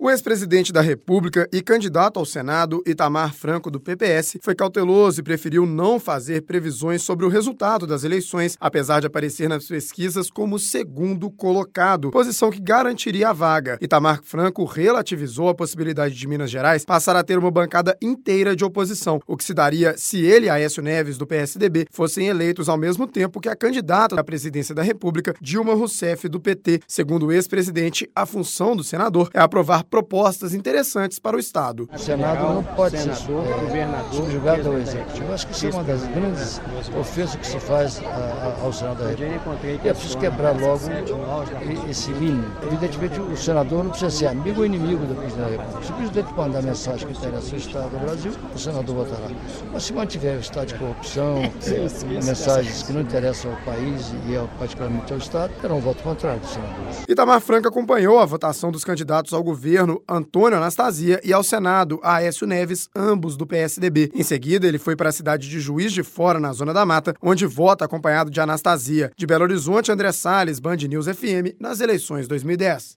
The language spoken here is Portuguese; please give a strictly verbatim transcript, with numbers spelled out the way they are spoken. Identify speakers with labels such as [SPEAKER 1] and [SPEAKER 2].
[SPEAKER 1] O ex-presidente da República e candidato ao Senado, Itamar Franco, do P P S, foi cauteloso e preferiu não fazer previsões sobre o resultado das eleições, apesar de aparecer nas pesquisas como segundo colocado, posição que garantiria a vaga. Itamar Franco relativizou a possibilidade de Minas Gerais passar a ter uma bancada inteira de oposição, o que se daria se ele e Aécio Neves, do P S D B, fossem eleitos ao mesmo tempo que a candidata à presidência da República, Dilma Rousseff, do P T. Segundo o ex-presidente, a função do senador é aprovar propostas interessantes para o Estado.
[SPEAKER 2] O Senado não pode ser é, subjugado ao Executivo. Eu acho que isso é uma das grandes ofensas que se faz a, a, ao Senado da República. E é preciso quebrar logo esse mínimo. Evidentemente, o senador não precisa ser amigo ou inimigo do presidente da República. Se o presidente mandar mensagem que interessa o Estado do Brasil, o senador votará. Mas se mantiver o estado de corrupção, mensagens que não interessam ao país e particularmente ao Estado, terá um voto contrário do senador.
[SPEAKER 1] Itamar Franco acompanhou a votação dos candidatos ao governo, Antônio Anastasia, e ao Senado, Aécio Neves, ambos do P S D B. Em seguida, ele foi para a cidade de Juiz de Fora, na Zona da Mata, onde vota acompanhado de Anastasia. De Belo Horizonte, André Salles, Band News F M, nas eleições dois mil e dez.